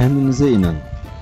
Kendinize inanın.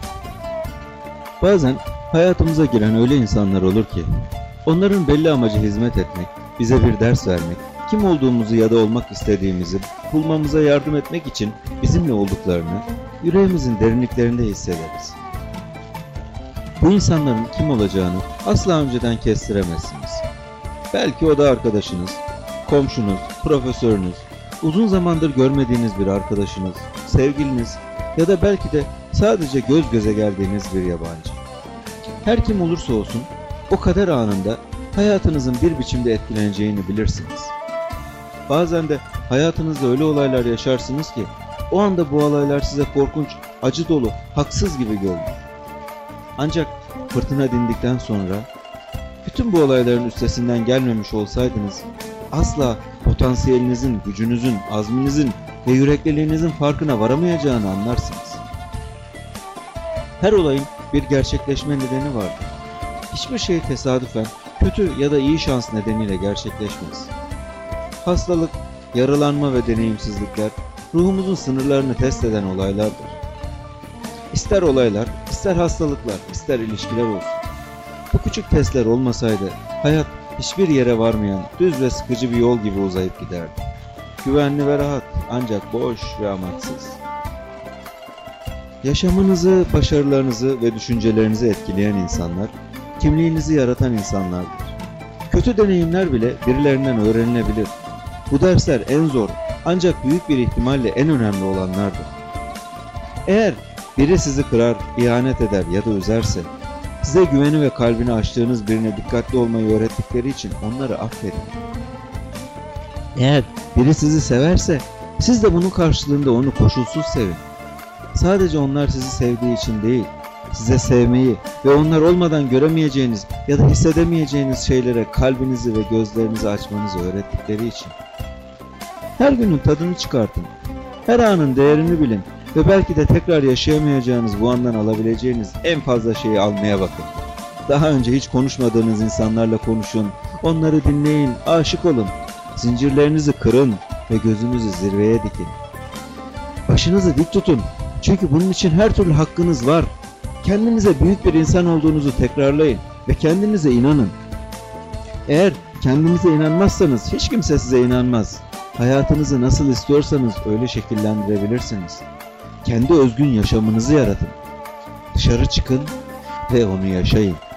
Bazen hayatımıza giren öyle insanlar olur ki, onların belli amacı hizmet etmek, bize bir ders vermek, kim olduğumuzu ya da olmak istediğimizi bulmamıza yardım etmek için bizimle olduklarını yüreğimizin derinliklerinde hissederiz. Bu insanların kim olacağını asla önceden kestiremezsiniz. Belki o da arkadaşınız, komşunuz, profesörünüz, uzun zamandır görmediğiniz bir arkadaşınız, sevgiliniz ya da belki de sadece göz göze geldiğiniz bir yabancı. Her kim olursa olsun o kader anında hayatınızın bir biçimde etkileneceğini bilirsiniz. Bazen de hayatınızda öyle olaylar yaşarsınız ki o anda bu olaylar size korkunç, acı dolu, haksız gibi görünür. Ancak fırtına dindikten sonra bütün bu olayların üstesinden gelmemiş olsaydınız asla potansiyelinizin, gücünüzün, azminizin ve yürekliliğinizin farkına varamayacağını anlarsınız. Her olayın bir gerçekleşme nedeni vardır. Hiçbir şey tesadüfen, kötü ya da iyi şans nedeniyle gerçekleşmez. Hastalık, yaralanma ve deneyimsizlikler ruhumuzun sınırlarını test eden olaylardır. İster olaylar, ister hastalıklar, ister ilişkiler olsun. Bu küçük testler olmasaydı hayat hiçbir yere varmayan düz ve sıkıcı bir yol gibi uzayıp giderdi. Güvenli ve rahat, ancak boş ve amaçsız. Yaşamınızı, başarılarınızı ve düşüncelerinizi etkileyen insanlar, kimliğinizi yaratan insanlardır. Kötü deneyimler bile birilerinden öğrenilebilir. Bu dersler en zor, ancak büyük bir ihtimalle en önemli olanlardır. Eğer biri sizi kırar, ihanet eder ya da üzerse, size güveni ve kalbini açtığınız birine dikkatli olmayı öğrettikleri için onları affedin. Eğer biri sizi severse, siz de bunun karşılığında onu koşulsuz sevin. Sadece onlar sizi sevdiği için değil, size sevmeyi ve onlar olmadan göremeyeceğiniz ya da hissedemeyeceğiniz şeylere kalbinizi ve gözlerinizi açmanızı öğrettikleri için. Her günün tadını çıkartın. Her anın değerini bilin ve belki de tekrar yaşayamayacağınız bu andan alabileceğiniz en fazla şeyi almaya bakın. Daha önce hiç konuşmadığınız insanlarla konuşun, onları dinleyin, aşık olun. Zincirlerinizi kırın ve gözünüzü zirveye dikin. Başınızı dik tutun. Çünkü bunun için her türlü hakkınız var. Kendinize büyük bir insan olduğunuzu tekrarlayın ve kendinize inanın. Eğer kendinize inanmazsanız hiç kimse size inanmaz. Hayatınızı nasıl istiyorsanız öyle şekillendirebilirsiniz. Kendi özgün yaşamınızı yaratın. Dışarı çıkın ve onu yaşayın.